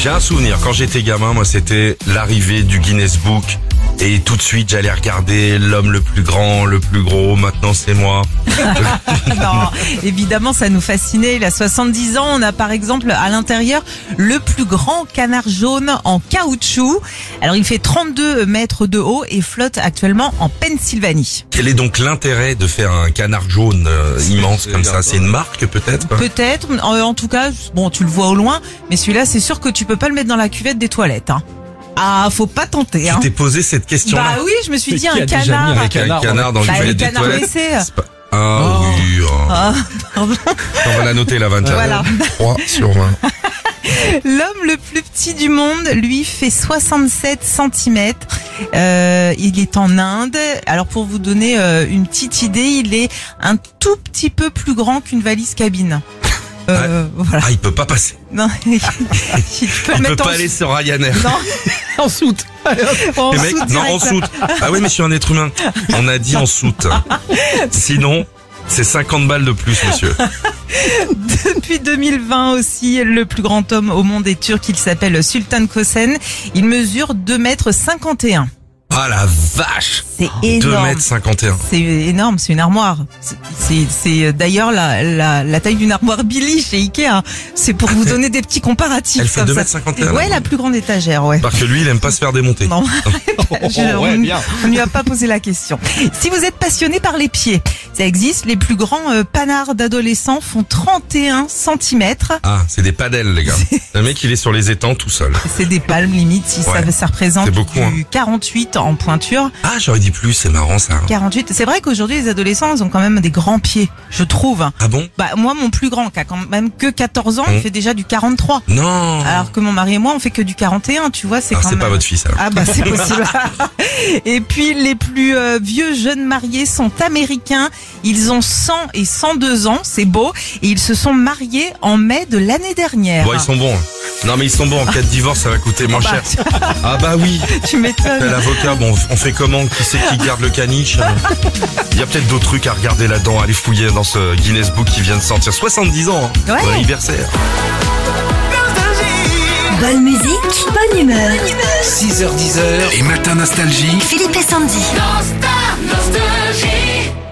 J'ai un souvenir, quand j'étais gamin, moi c'était l'arrivée du Guinness Book. Et tout de suite, j'allais regarder l'homme le plus grand, le plus gros, maintenant c'est moi. Non, évidemment, ça nous fascinait. Il a 70 ans. On a par exemple à l'intérieur le plus grand canard jaune en caoutchouc. Alors il fait 32 mètres de haut et flotte actuellement en Pennsylvanie. Quel est donc l'intérêt de faire un canard jaune immense comme ça? C'est une marque peut-être? Peut-être, en tout cas, bon, tu le vois au loin, mais celui-là, c'est sûr que tu peux pas le mettre dans la cuvette des toilettes, hein. Ah, faut pas tenter, hein. Tu t'es posé cette question-là? Bah oui, je me suis dit qui un a déjà mis canard. Avec un canard dans le Bah, cuvette les des canards toilettes? WC. C'est pas... Ah oui. Ah, pardon. On va la noter la 24. Voilà. 3 sur 20. L'homme le plus petit du monde, lui, fait 67 cm. Il est en Inde. Alors pour vous donner une petite idée, il est un tout petit peu plus grand qu'une valise cabine. Voilà. Ah, il peut pas passer. Non, il peut Il peut pas aller sur Ryanair. Non, En soute. en Les mecs, soute non, en direct. soute. Ah oui, mais je suis un être humain. On a dit en soute. Sinon, c'est 50 balles de plus, monsieur. Depuis 2020 aussi, le plus grand homme au monde est turc. Il s'appelle Sultan Kösen. Il mesure 2,51 m. Ah la vache! C'est énorme. 2,51 m. C'est énorme, c'est une armoire. C'est d'ailleurs la taille d'une armoire Billy chez Ikea. C'est pour vous donner des petits comparatifs. Elle fait comme 2,51 m. Ouais, la plus grande étagère, ouais. Parce que lui, il aime pas se faire démonter. Non, ouais, bien. on lui a pas posé la question. Si vous êtes passionné par les pieds, ça existe. Les plus grands panards d'adolescents font 31 cm. Ah, c'est des padelles, les gars. Le mec, il est sur les étangs tout seul. C'est des palmes limite. Si Ouais. ça représente C'est beaucoup, du 48 en pointure. Ah, j'aurais dit plus, c'est marrant ça. 48. C'est vrai qu'aujourd'hui les adolescents ils ont quand même des grands pieds, je trouve. Ah bon? Bah moi mon plus grand qui a quand même que 14 ans, il fait déjà du 43. Non. Alors que mon mari et moi on fait que du 41, tu vois, c'est Alors quand c'est même. pas votre fils alors. Ah bah c'est possible. Et puis les plus vieux jeunes mariés sont américains. Ils ont 100 et 102 ans, c'est beau, et ils se sont mariés en mai de l'année dernière. Bon, ils sont bons. Non mais ils sont bons, en cas de divorce ça va coûter moins cher. Ah bah oui. Tu m'étonnes. L'avocat, bon, on fait comment? Qui c'est qui garde le caniche? Il y a peut-être d'autres trucs à regarder là-dedans, aller fouiller dans ce Guinness Book qui vient de sortir. 70 ans, hein. Ouais. Bon anniversaire. Bonne musique, bonne humeur. 6h10, les matins nostalgie. Philippe et Sandy. Nostalgie.